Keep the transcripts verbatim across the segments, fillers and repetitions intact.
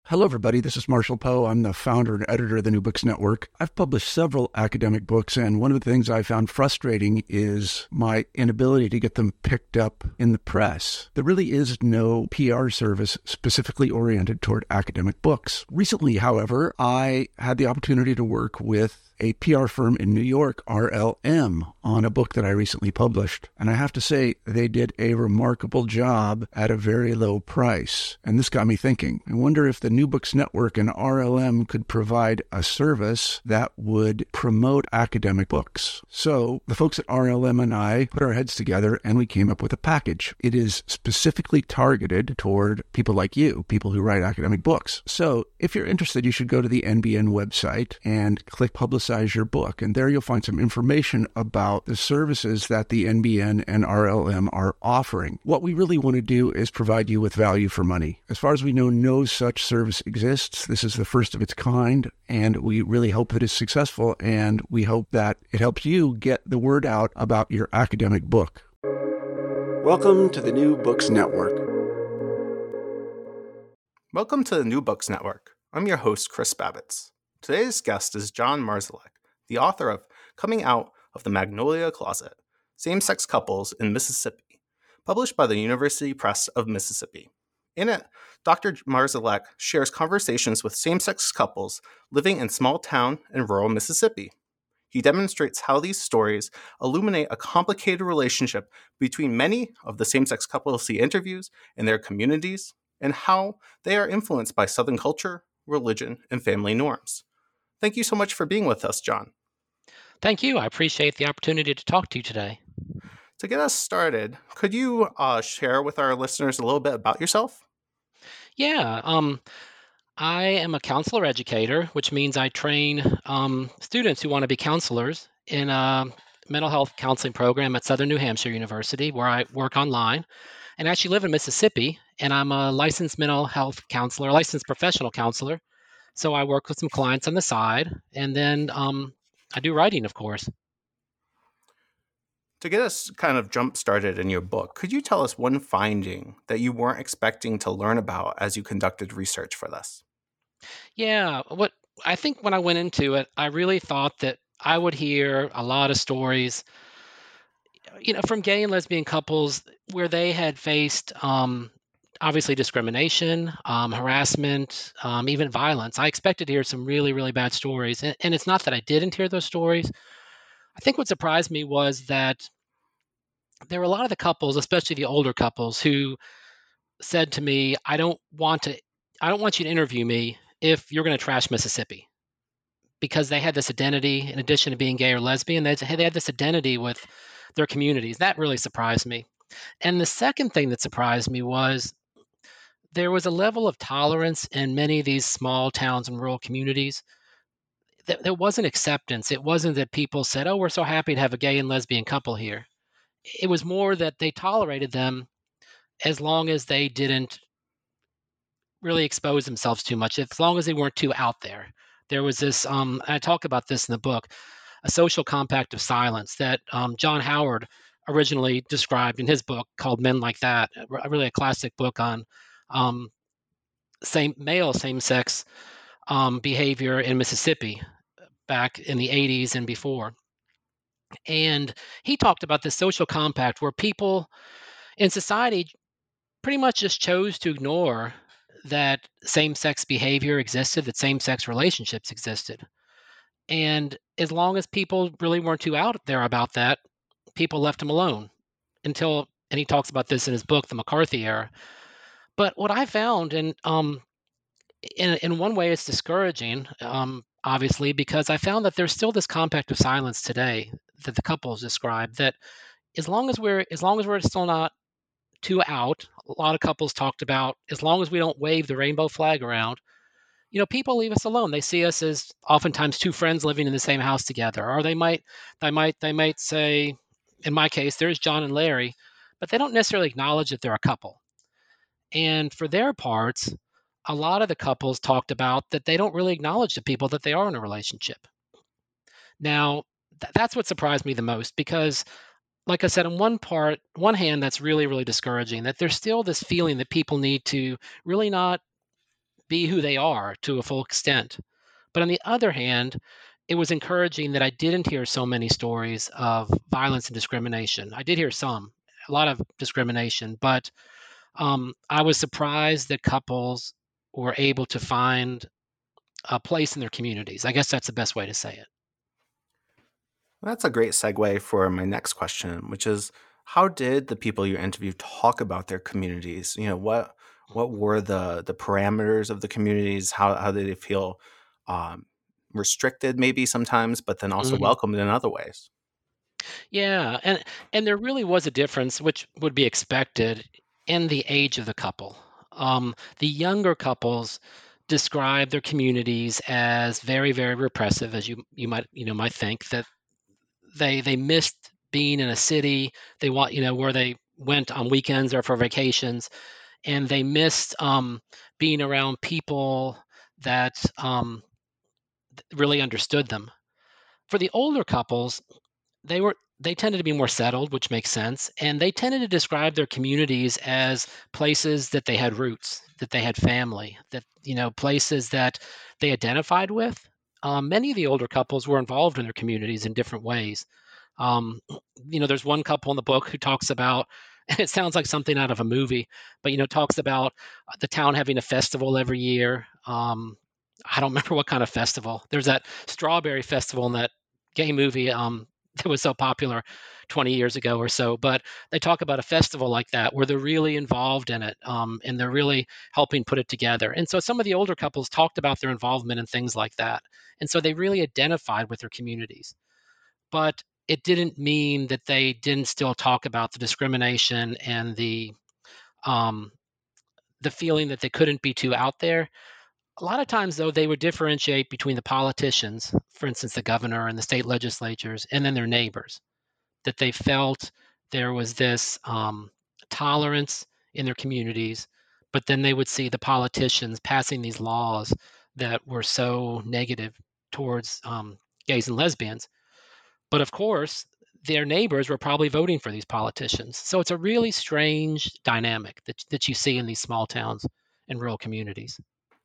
Hello, everybody. This is Marshall Poe. I'm the founder and editor of the New Books Network. I've published several academic books, and one of the things I found frustrating is my inability to get them picked up in the press. There really is no P R service specifically oriented toward academic books. Recently, however, I had the opportunity to work with a P R firm in New York, R L M, on a book that I recently published. And I have to say, they did a remarkable job at a very low price. And this got me thinking. I wonder if the New Books Network and R L M could provide a service that would promote academic books. So the folks at R L M and I put our heads together and we came up with a package. It is specifically targeted toward people like you, people who write academic books. So if you're interested, you should go to the N B N website and click Publicize your book. And there you'll find some information about the services that the N B N and R L M are offering. What we really want to do is provide you with value for money. As far as we know, no such service exists. This is the first of its kind, and we really hope that it's successful, and we hope that it helps you get the word out about your academic book. Welcome to the New Books Network. Welcome to the New Books Network. I'm your host, Chris Babbitts. Today's guest is John Marszalek, the author of Coming Out of the Magnolia Closet, Same-Sex Couples in Mississippi, published by the University Press of Mississippi. In it, Doctor Marszalek shares conversations with same-sex couples living in small-town and rural Mississippi. He demonstrates how these stories illuminate a complicated relationship between many of the same-sex couples he interviews and their communities, and how they are influenced by Southern culture, religion, and family norms. Thank you so much for being with us, John. Thank you. I appreciate the opportunity to talk to you today. To get us started, could you uh, share with our listeners a little bit about yourself? Yeah, um, I am a counselor educator, which means I train um, students who want to be counselors in a mental health counseling program at Southern New Hampshire University, where I work online. And I actually live in Mississippi, and I'm a licensed mental health counselor, licensed professional counselor. So I work with some clients on the side, and then um, I do writing, of course. To get us kind of jump started in your book, could you tell us one finding that you weren't expecting to learn about as you conducted research for this? Yeah, what I think when I went into it, I really thought that I would hear a lot of stories, you know, from gay and lesbian couples where they had faced um, obviously discrimination, um, harassment, um, even violence. I expected to hear some really, really bad stories. And, and it's not that I didn't hear those stories. I think what surprised me was that there were a lot of the couples, especially the older couples, who said to me, I don't want to, I don't want you to interview me if you're going to trash Mississippi. Because they had this identity, in addition to being gay or lesbian, they they had this identity with their communities. That really surprised me. And the second thing that surprised me was there was a level of tolerance in many of these small towns and rural communities. There, there wasn't acceptance. It wasn't that people said, oh, we're so happy to have a gay and lesbian couple here. It was more that they tolerated them as long as they didn't really expose themselves too much, as long as they weren't too out there. There was this, um, I talk about this in the book, a social compact of silence that um, John Howard originally described in his book called Men Like That, a- really a classic book on um, same male same-sex um, behavior in Mississippi back in the eighties and before. And he talked about this social compact where people in society pretty much just chose to ignore that same-sex behavior existed, that same-sex relationships existed. And as long as people really weren't too out there about that, people left him alone until, and he talks about this in his book, The McCarthy Era. But what I found, and um, in, in one way it's discouraging, um, obviously, because I found that there's still this compact of silence today that the couples describe, that as long as we're, as long as we're still not too out, a lot of couples talked about, as long as we don't wave the rainbow flag around, you know, people leave us alone. They see us as oftentimes two friends living in the same house together, or they might, they might, they might say, in my case, there's John and Larry, but they don't necessarily acknowledge that they're a couple. And for their parts, a lot of the couples talked about that they don't really acknowledge the people that they are in a relationship. Now, th- that's what surprised me the most because, like I said, on one part, one hand, that's really, really discouraging that there's still this feeling that people need to really not be who they are to a full extent. But on the other hand, it was encouraging that I didn't hear so many stories of violence and discrimination. I did hear some, a lot of discrimination, but um, I was surprised that couples were able to find a place in their communities. I guess that's the best way to say it. That's a great segue for my next question, which is how did the people you interviewed talk about their communities? You know, what what were the the parameters of the communities? How how did they feel um, restricted maybe sometimes, but then also Mhm. welcomed in other ways? Yeah, and and there really was a difference, which would be expected, in the age of the couple. Um, the younger couples describe their communities as very, very repressive, as you you might you know might think that they they missed being in a city. They want you know where they went on weekends or for vacations, and they missed um, being around people that um, really understood them. For the older couples, they were they tended to be more settled, which makes sense, and they tended to describe their communities as places that they had roots, that they had family, that you know places that they identified with. Um, many of the older couples were involved in their communities in different ways. Um, you know, there's one couple in the book who talks about, and it sounds like something out of a movie, but you know, talks about the town having a festival every year. Um, I don't remember what kind of festival. There's that strawberry festival in that gay movie um, that was so popular twenty years ago or so. But they talk about a festival like that where they're really involved in it um, and they're really helping put it together. And so some of the older couples talked about their involvement in things like that. And so they really identified with their communities. But it didn't mean that they didn't still talk about the discrimination and the um, the feeling that they couldn't be too out there. A lot of times, though, they would differentiate between the politicians, for instance, the governor and the state legislatures, and then their neighbors. That they felt there was this um, tolerance in their communities, but then they would see the politicians passing these laws that were so negative towards um, gays and lesbians. But of course, their neighbors were probably voting for these politicians. So it's a really strange dynamic that, that you see in these small towns and rural communities.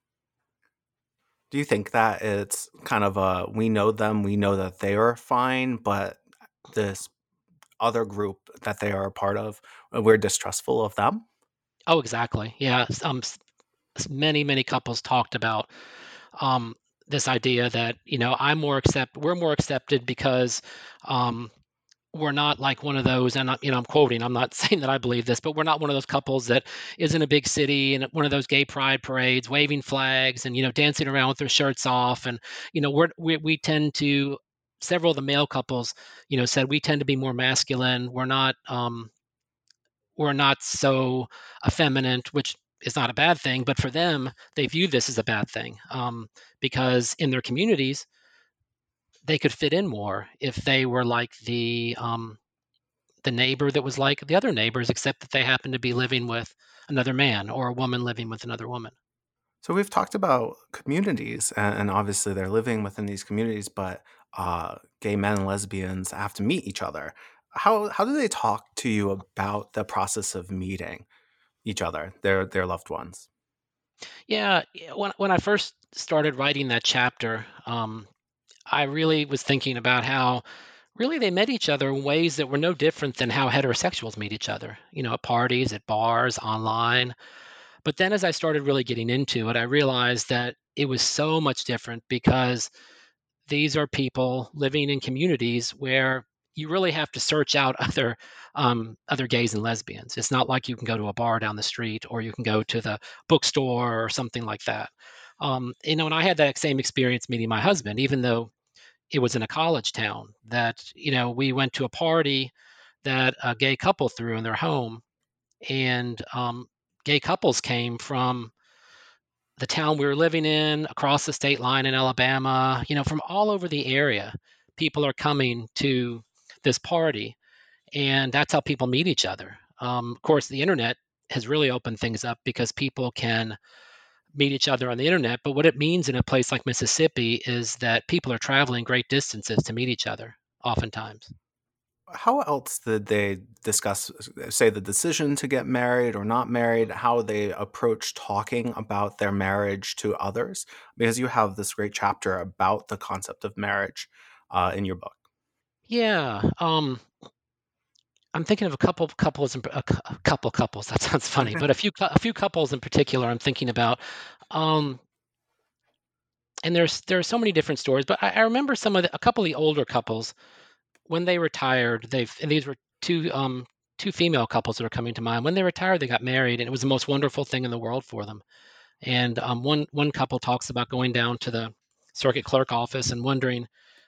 Do you think that it's kind of a we know them, we know that they are fine, but this other group that they are a part of, we're distrustful of them? Oh, exactly. Yeah. s- Um, s- s- many, many couples talked about um, this idea that, you know, I'm more accept, we're more accepted because um, we're not like one of those, and I, you know, I'm quoting, I'm not saying that I believe this, but we're not one of those couples that is in a big city and at one of those gay pride parades, waving flags and, you know, dancing around with their shirts off. And, you know, we're, we, we tend to, several of the male couples, you know, said we tend to be more masculine. We're not, um, we're not so effeminate, which is not a bad thing, but for them, they view this as a bad thing um, because in their communities, they could fit in more if they were like the um, the neighbor that was like the other neighbors, except that they happened to be living with another man or a woman living with another woman. So we've talked about communities, and, and obviously they're living within these communities, but uh, gay men and lesbians have to meet each other. How how do they talk to you about the process of meeting each other, their their loved ones? Yeah, yeah, when when I first started writing that chapter, um, I really was thinking about how really they met each other in ways that were no different than how heterosexuals meet each other. You know, at parties, at bars, online. But then as I started really getting into it, I realized that it was so much different because these are people living in communities where you really have to search out other um, other gays and lesbians. It's not like you can go to a bar down the street or you can go to the bookstore or something like that. Um, you know, and I had that same experience meeting my husband, even though it was in a college town. That you know, we went to a party that a gay couple threw in their home, and um, gay couples came from the town we were living in, across the state line in Alabama, you know, from all over the area. People are coming to this party, and that's how people meet each other. Um, of course, the internet has really opened things up because people can meet each other on the internet. But what it means in a place like Mississippi is that people are traveling great distances to meet each other, oftentimes. how else did they discuss, say, the decision to get married or not married, how they approach talking about their marriage to others? Because you have this great chapter about the concept of marriage uh, in your book. Yeah. Um, I'm thinking of a couple of couples, in, a, cou- a couple couples. That sounds funny, but a few cou- a few couples in particular. I'm thinking about, um, and there's there are so many different stories. But I, I remember some of the, a couple of the older couples when they retired. They've and these were two um two female couples that are coming to mind. When they retired, they got married, and it was the most wonderful thing in the world for them. And um, one one couple talks about going down to the circuit clerk office and wondering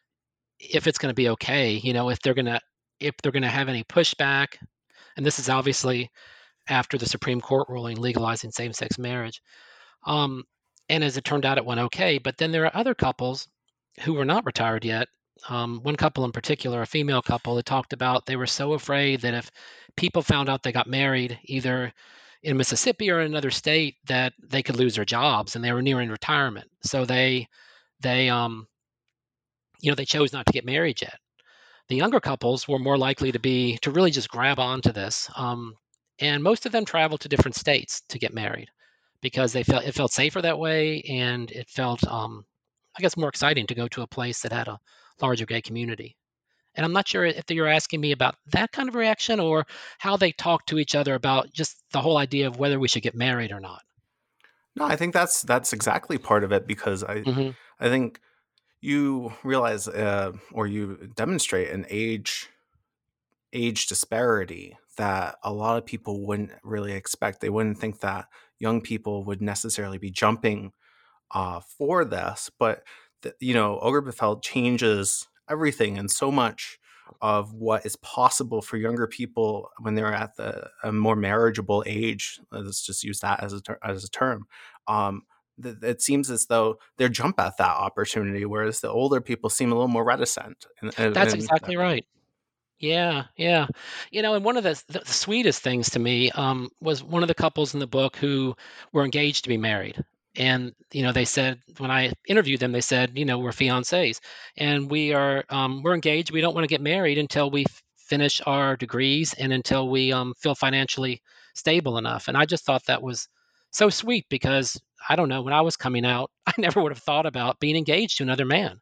if it's going to be okay. You know, if they're gonna if they're going to have any pushback. And this is obviously after the Supreme Court ruling legalizing same-sex marriage. Um, and as it turned out, it went okay. But then there are other couples who were not retired yet. Um, one couple in particular, a female couple, that talked about they were so afraid that if people found out they got married, either in Mississippi or in another state, that they could lose their jobs, and they were nearing retirement. So they they um you know they chose not to get married yet. The younger couples were more likely to be to really just grab onto this, um, and most of them traveled to different states to get married because they felt it felt safer that way, and it felt, um, I guess, more exciting to go to a place that had a larger gay community. And I'm not sure if you're asking me about that kind of reaction or how they talk to each other about just the whole idea of whether we should get married or not. No, I think that's that's exactly part of it, because I Hmm. I think you realize uh, or you demonstrate an age age disparity that a lot of people wouldn't really expect. They wouldn't think that young people would necessarily be jumping uh, for this, but the, you know, Ogerbefell changes everything, and so much of what is possible for younger people when they're at the a more marriageable age. Let's just use that as a ter- as a term. Um, th- it seems as though they jump at that opportunity, whereas the older people seem a little more reticent. And, and, That's and exactly right. Yeah, yeah. You know, and one of the, the sweetest things to me um, was one of the couples in the book who were engaged to be married. And, you know, they said, when I interviewed them, they said, you know, we're fiancés and we are, um, we're engaged. We don't want to get married until we f- finish our degrees and until we um, feel financially stable enough. And I just thought that was so sweet because I don't know, when I was coming out, I never would have thought about being engaged to another man.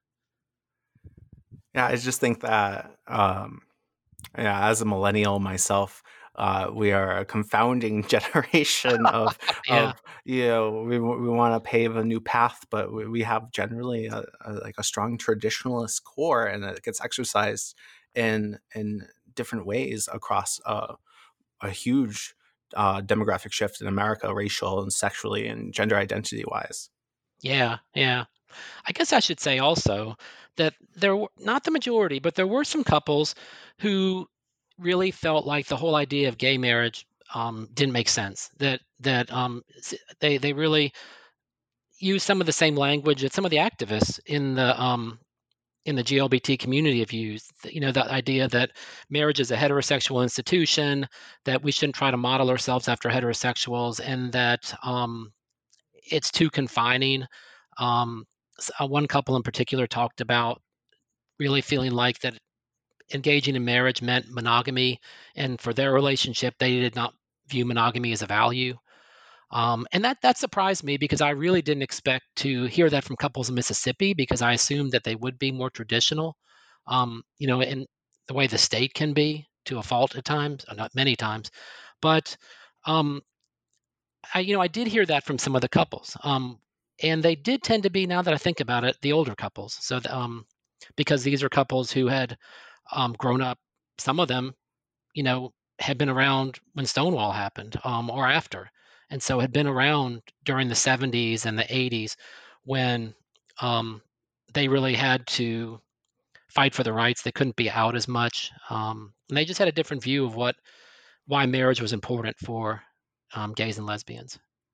yeah, I just think that um, yeah, as a millennial myself, uh, we are a confounding generation of Yeah. of you know we we want to pave a new path, but we, we have generally a, a, like a strong traditionalist core, and it gets exercised in in different ways across uh, a huge uh, demographic shift in America, racial and sexually and gender identity wise. Yeah. Yeah. I guess I should say also that there were not the majority, but there were some couples who really felt like the whole idea of gay marriage um, didn't make sense. That that um, s- they they really used some of the same language that some of the activists in the um, in the G L B T community have used. You know, the idea that marriage is a heterosexual institution, that we shouldn't try to model ourselves after heterosexuals, and that um, it's too confining. Um, s- uh, one couple in particular talked about really feeling like that engaging in marriage meant monogamy, and for their relationship, they did not view monogamy as a value. Um, and that that surprised me because I really didn't expect to hear that from couples in Mississippi because I assumed that they would be more traditional. Um, you know, in the way the state can be to a fault at times, uh, not many times, but um, I, you know, I did hear that from some of the couples, um, and they did tend to be, now that I think about it, the older couples. So, the, um, because these are couples who had um, grown up, some of them, you know, had been around when Stonewall happened, um, or after, and so had been around during the seventies and the eighties when um, they really had to fight for the rights. They couldn't be out as much, um, and they just had a different view of what why marriage was important for um, gays and lesbians.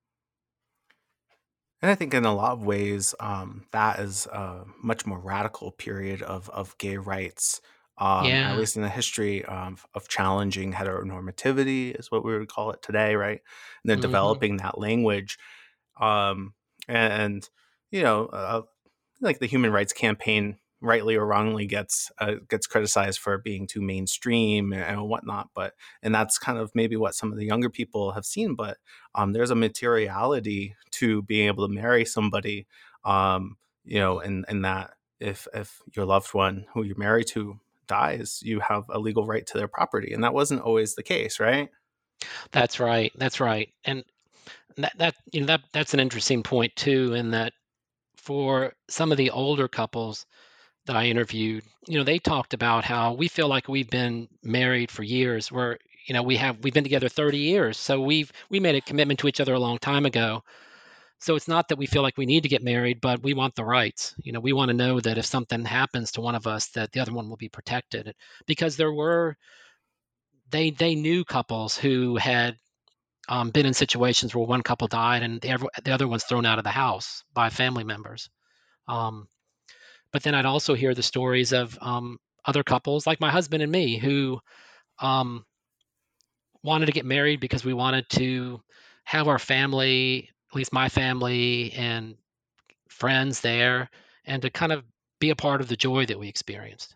And I think in a lot of ways, um, that is a much more radical period of of gay rights, um, at Yeah. least in the history of of challenging heteronormativity, is what we would call it today, right? And then Mhm. developing that language, um, and you know, uh, like the Human Rights Campaign. rightly or wrongly gets uh, gets criticized for being too mainstream and, and whatnot. But and that's kind of maybe what some of the younger people have seen. But um, there's a materiality to being able to marry somebody, um, you know, and and that if if your loved one who you're married to dies, you have a legal right to their property, and that wasn't always the case, right? That's right. That's right. And that that you know that that's an interesting point too, in that for some of the older couples that I interviewed, you know, they talked about how we feel like we've been married for years. We're, you know, we have we've been together thirty years. So we've we made a commitment to each other a long time ago. So it's not that we feel like we need to get married, but we want the rights. You know, we want to know that if something happens to one of us, that the other one will be protected. Because there were they they knew couples who had um, been in situations where one couple died and the, ever- the other one's thrown out of the house by family members. Um, but then I'd also hear the stories of um, other couples, like my husband and me, who um, wanted to get married because we wanted to have our family, at least my family and friends there, and to kind of be a part of the joy that we experienced.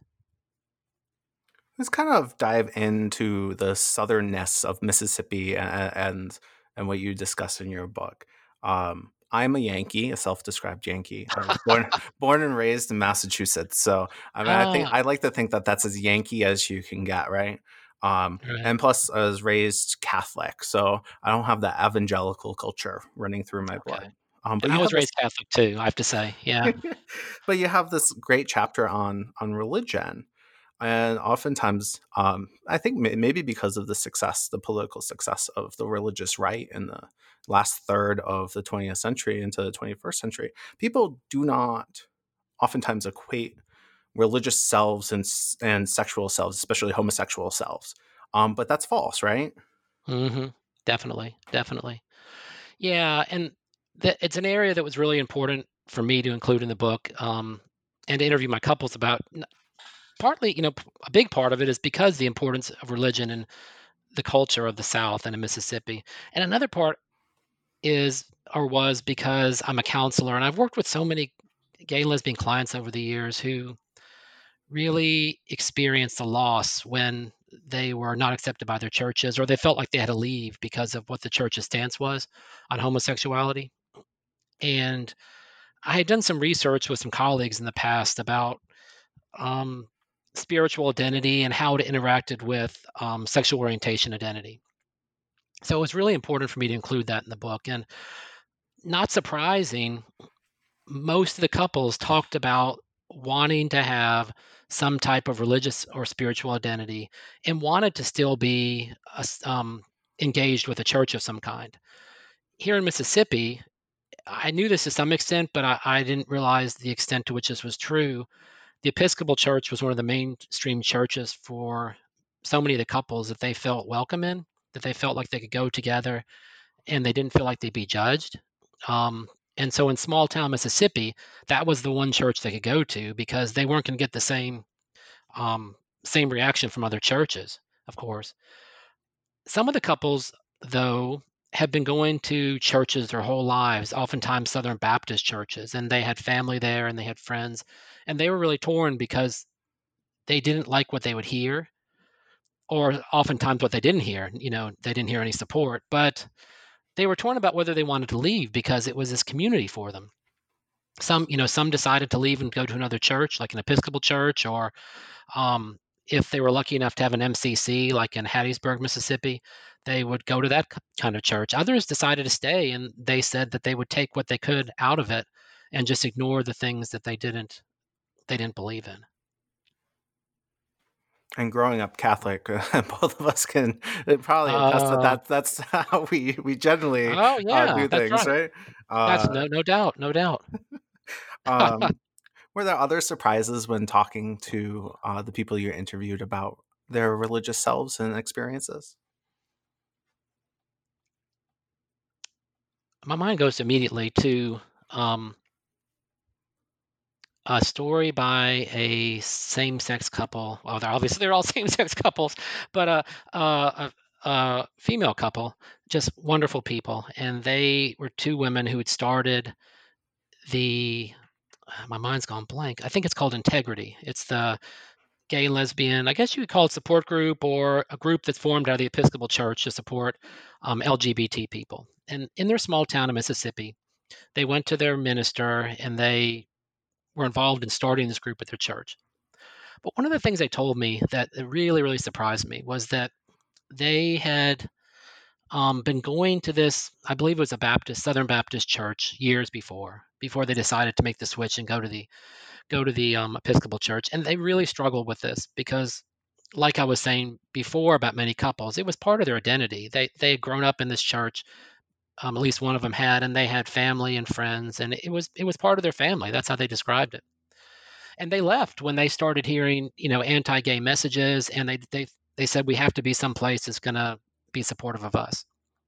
Let's kind of dive into the southernness of Mississippi and and, and what you discuss in your book. Um, I'm a Yankee, a self-described Yankee. I was born born and raised in Massachusetts, so I mean, I think Ah, I like to think that that's as Yankee as you can get, right? Um, right. and plus, I was raised Catholic, so I don't have that evangelical culture running through my blood. Okay. Um, but And you I have was this raised Catholic too, I have to say. Yeah. but you have this great chapter on on religion, and oftentimes um, I think may- maybe because of the success, the political success of the religious right in the last third of the twentieth century into the twenty-first century, people do not oftentimes equate religious selves and s- and sexual selves, especially homosexual selves, um, but that's false, right? hmm Definitely. Definitely. Yeah, and that it's an area that was really important for me to include in the book, um, and to interview my couples about. N- Partly, you know, p- a big part of it is because the importance of religion and the culture of the South and in Mississippi, and another part is or was because I'm a counselor and I've worked with so many gay and lesbian clients over the years who really experienced the loss when they were not accepted by their churches or they felt like they had to leave because of what the church's stance was on homosexuality. And I had done some research with some colleagues in the past about um, spiritual identity and how it interacted with um, sexual orientation identity. So it was really important for me to include that in the book. And not surprising, most of the couples talked about wanting to have some type of religious or spiritual identity and wanted to still be a s- um, engaged with a church of some kind. Here in Mississippi, I knew this to some extent, but I, I didn't realize the extent to which this was true. The Episcopal Church was one of the mainstream churches for so many of the couples that they felt welcome in, that they felt like they could go together and they didn't feel like they'd be judged. Um, and so in small town Mississippi, that was the one church they could go to because they weren't going to get the same um, same reaction from other churches, of course. Some of the couples, though, have been going to churches their whole lives, oftentimes Southern Baptist churches, and they had family there and they had friends, and they were really torn because they didn't like what they would hear, or oftentimes what they didn't hear. You know, they didn't hear any support, but they were torn about whether they wanted to leave because it was this community for them. Some, you know, some decided to leave and go to another church, like an Episcopal church, or um, if they were lucky enough to have an M C C, like in Hattiesburg, Mississippi, they would go to that kind of church. Others decided to stay, and they said that they would take what they could out of it and just ignore the things that they didn't they didn't believe in. And growing up Catholic, both of us can probably attest that, Uh, that that's how we we generally oh uh, yeah, do that's things, right. right? That's Uh, no no doubt, no doubt. um, were there other surprises when talking to uh, the people you interviewed about their religious selves and experiences? My mind goes immediately to um, a story by a same-sex couple. Well, they're obviously they're all same-sex couples, but a, a, a, a female couple, just wonderful people, and they were two women who had started the my mind's gone blank. I think it's called Integrity. It's the gay and lesbian, I guess you would call it support group, or a group that's formed out of the Episcopal Church to support um, L G B T people. And in their small town in Mississippi, they went to their minister and they were involved in starting this group at their church. But one of the things they told me that really, really surprised me was that they had um, been going to this, I believe it was a Baptist, Southern Baptist church years before, before they decided to make the switch and go to the go to the um, Episcopal Church. And they really struggled with this because, like I was saying before about many couples, it was part of their identity. They they had grown up in this church, um, at least one of them had, and they had family and friends, and it was it was part of their family. That's how they described it. And they left when they started hearing, you know, anti-gay messages, and they they they said we have to be someplace that's going to be supportive of us.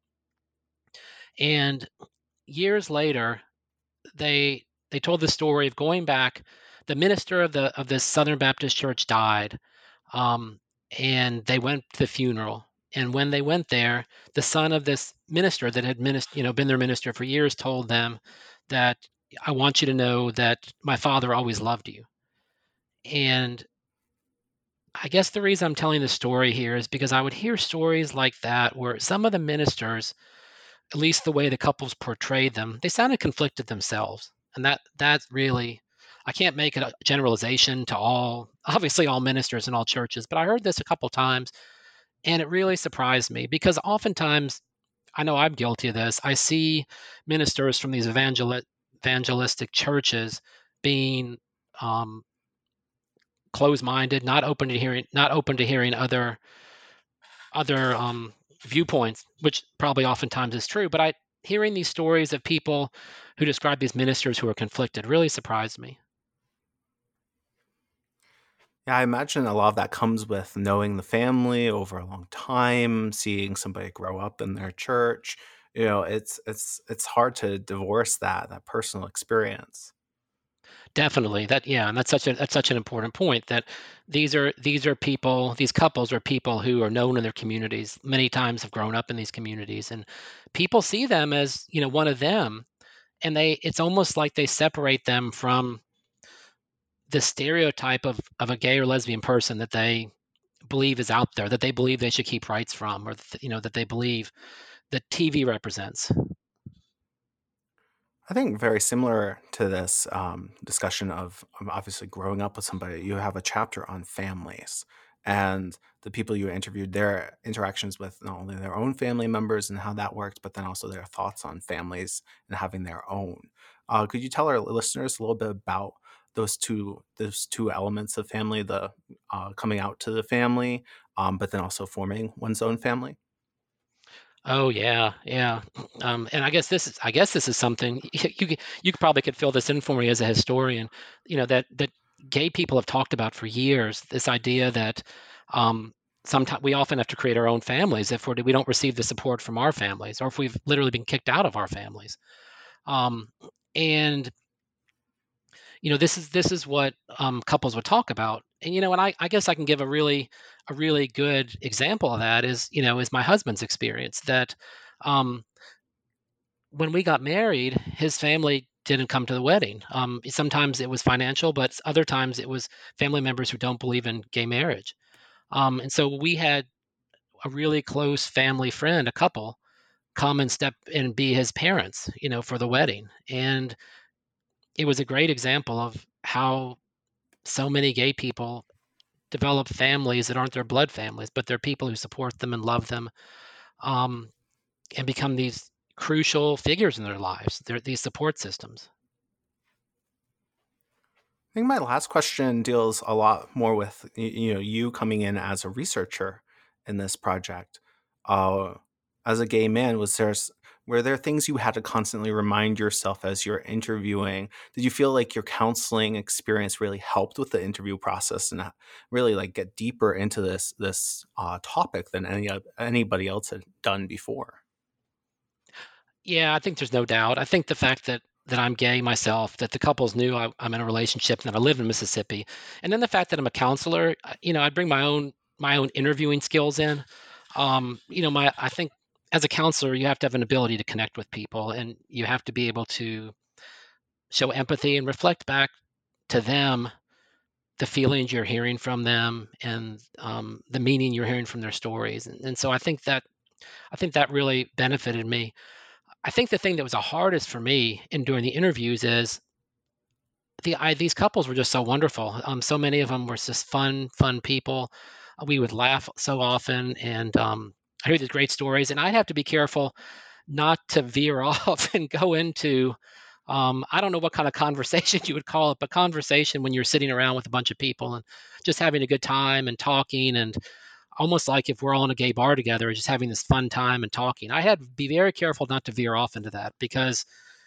And years later, they they told the story of going back. The minister of the of this Southern Baptist church died, um, and they went to the funeral. And when they went there, the son of this minister that had minist- you know been their minister for years told them that I want you to know that my father always loved you. And I guess the reason I'm telling the story here is because I would hear stories like that where some of the ministers, at least the way the couples portrayed them, they sounded conflicted themselves. And that that really, I can't make a generalization to all, obviously all ministers in all churches, but I heard this a couple times and it really surprised me because oftentimes, I know I'm guilty of this. I see ministers from these evangel- evangelistic churches being um, closed-minded, not open to hearing, not open to hearing other other um, viewpoints, which probably oftentimes is true. But I hearing these stories of people who describe these ministers who are conflicted really surprised me. Yeah, I imagine a lot of that comes with knowing the family over a long time, seeing somebody grow up in their church. You know, it's it's it's hard to divorce that that personal experience. Definitely, that yeah, and that's such a that's such an important point that these are these are people, these couples are people who are known in their communities. Many times have grown up in these communities, and people see them as you know one of them, and they it's almost like they separate them from the stereotype of of a gay or lesbian person that they believe is out there, that they believe they should keep rights from, or th- you know that they believe that T V represents. I think very similar to this um, discussion of um, obviously growing up with somebody, you have a chapter on families and the people you interviewed, their interactions with not only their own family members and how that worked, but then also their thoughts on families and having their own. Uh, could you tell our listeners a little bit about those two those two elements of family, the uh, coming out to the family, um, but then also forming one's own family? Oh yeah, yeah. Um, and I guess this is I guess this is something you you could- you could probably could fill this in for me as a historian. You know that that gay people have talked about for years. This idea that um, sometimes we often have to create our own families if we're, we don't receive the support from our families, or if we've literally been kicked out of our families. Um, and you know this is this is what um, couples would talk about. And you know, and I, I guess I can give a really a really good example of that is you know is my husband's experience that. Um, when we got married, his family didn't come to the wedding. Um, sometimes it was financial, but other times it was family members who don't believe in gay marriage. Um, and so we had a really close family friend, a couple, come and step and be his parents, you know, for the wedding. And it was a great example of how so many gay people develop families that aren't their blood families, but they're people who support them and love them, um, and become these crucial figures in their lives. They're these support systems. I think my last question deals a lot more with y- you know you coming in as a researcher in this project. Uh, as a gay man, was there s- were there things you had to constantly remind yourself as you're interviewing? Did you feel like your counseling experience really helped with the interview process and uh, really like get deeper into this this uh, topic than any oth- anybody else had done before? Yeah, I think there's no doubt. I think the fact that that I'm gay myself, that the couples knew I, I'm in a relationship, and that I live in Mississippi, and then the fact that I'm a counselor, I- you know, I bring my own my own interviewing skills in. Um, you know, my I think as a counselor, you have to have an ability to connect with people, and you have to be able to show empathy and reflect back to them the feelings you're hearing from them and um, the meaning you're hearing from their stories. And, and so I think that I think that really benefited me. I think the thing that was the hardest for me in doing the interviews is the I, these couples were just so wonderful. Um, so many of them were just fun, fun people. We would laugh so often, and um, I heard these great stories. And I'd have to be careful not to veer off and go into um, I don't know what kind of conversation you would call it, but conversation when you're sitting around with a bunch of people and just having a good time and talking, and almost like if we're all in a gay bar together, just having this fun time and talking. I had to be very careful not to veer off into that, because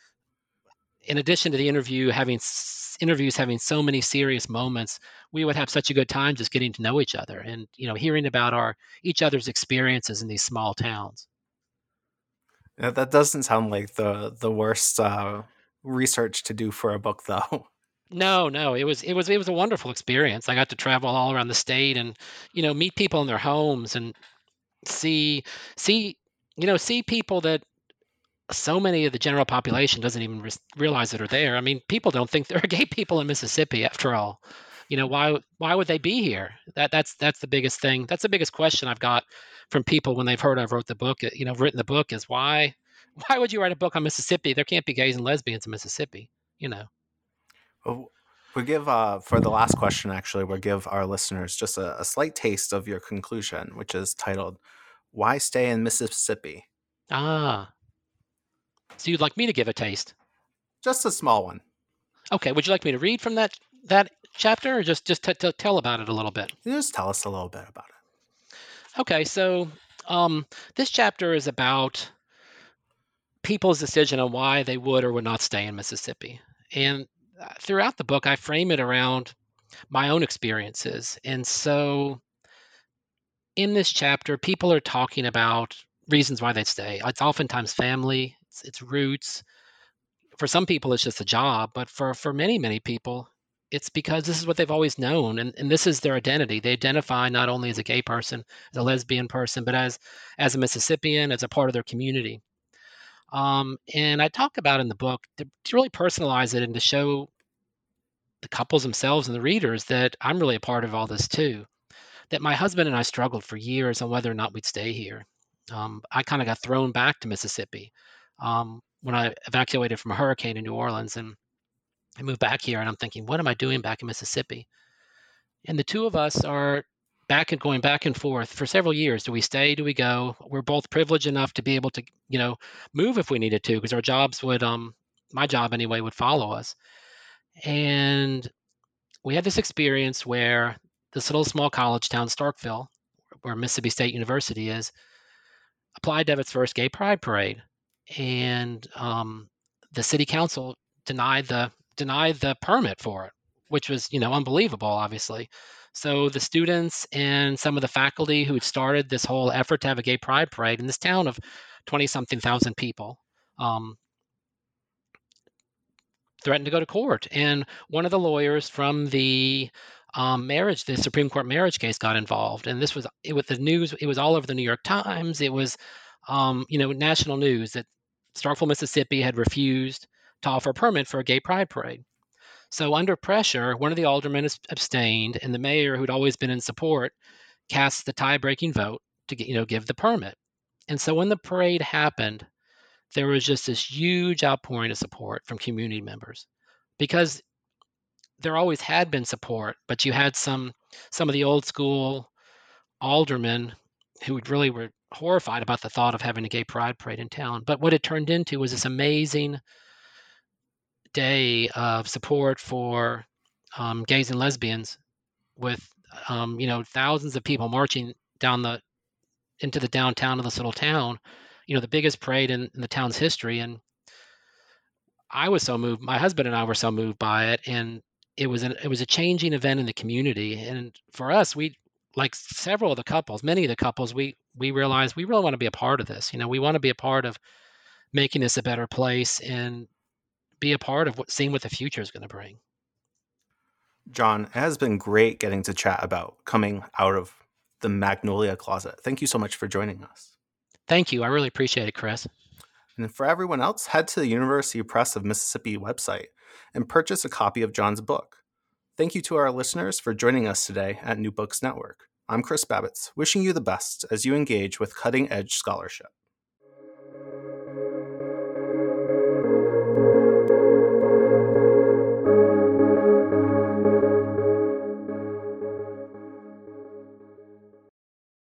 in addition to the interview having interviews having so many serious moments, we would have such a good time just getting to know each other and, you know, hearing about our each other's experiences in these small towns. Yeah, that doesn't sound like the the worst uh, research to do for a book, though. No, no, it was it was it was a wonderful experience. I got to travel all around the state and, you know, meet people in their homes and see see you know see people that so many of the general population doesn't even re- realize that are there. I mean, people don't think there are gay people in Mississippi after all. You know, why why would they be here? That that's that's the biggest thing. That's the biggest question I've got from people when they've heard I've wrote the book. You know, written the book is why why would you write a book on Mississippi? There can't be gays and lesbians in Mississippi. You know. Well, we give uh, for the last question. Actually, we'll give our listeners just a, a slight taste of your conclusion, which is titled "Why Stay in Mississippi." Ah, so you'd like me to give a taste? Just a small one. Okay. Would you like me to read from that that chapter, or just just t- t- tell about it a little bit? You just tell us a little bit about it. Okay, so um, this chapter is about people's decision on why they would or would not stay in Mississippi. And uh, throughout the book, I frame it around my own experiences. And so in this chapter, people are talking about reasons why they'd stay. It's oftentimes family, it's, it's roots. For some people, it's just a job, but for, for many, many people, it's because this is what they've always known, and, and this is their identity. They identify not only as a gay person, as a lesbian person, but as as a Mississippian, as a part of their community. Um, and I talk about in the book to, to really personalize it and to show the couples themselves and the readers that I'm really a part of all this too. That my husband and I struggled for years on whether or not we'd stay here. Um, I kind of got thrown back to Mississippi um, when I evacuated from a hurricane in New Orleans, and I moved back here, and I'm thinking, what am I doing back in Mississippi? And the two of us are back and going back and forth for several years. Do we stay? Do we go? We're both privileged enough to be able to, you know, move if we needed to, because our jobs would, um, my job anyway, would follow us. And we had this experience where this little small college town, Starkville, where Mississippi State University is, applied to have its first gay pride parade, and um, the city council denied the denied the permit for it, which was, you know, unbelievable, obviously. So the students and some of the faculty who had started this whole effort to have a gay pride parade in this town of twenty something thousand people um, threatened to go to court. And one of the lawyers from the um, marriage, the Supreme Court marriage case, got involved. And this was it was the news. It was all over the New York Times. It was, um, you know, national news that Starkville, Mississippi, had refused to offer a permit for a gay pride parade. So under pressure, one of the aldermen abstained, and the mayor, who'd always been in support, cast the tie-breaking vote to get, you know, give the permit. And so when the parade happened, there was just this huge outpouring of support from community members, because there always had been support, but you had some some of the old school aldermen who really were horrified about the thought of having a gay pride parade in town. But what it turned into was this amazing day of support for um, gays and lesbians, with um, you know, thousands of people marching down the into the downtown of this little town, you know, the biggest parade in, in the town's history. And I was so moved. My husband and I were so moved by it, and it was an it was a changing event in the community. And for us, we, like several of the couples, many of the couples, we we realized we really want to be a part of this. You know, we want to be a part of making this a better place and be a part of what seeing what the future is going to bring. John, it has been great getting to chat about coming out of the Magnolia Closet. Thank you so much for joining us. Thank you. I really appreciate it, Chris. And for everyone else, head to the University Press of Mississippi website and purchase a copy of John's book. Thank you to our listeners for joining us today at New Books Network. I'm Chris Babbitts, wishing you the best as you engage with cutting-edge scholarship.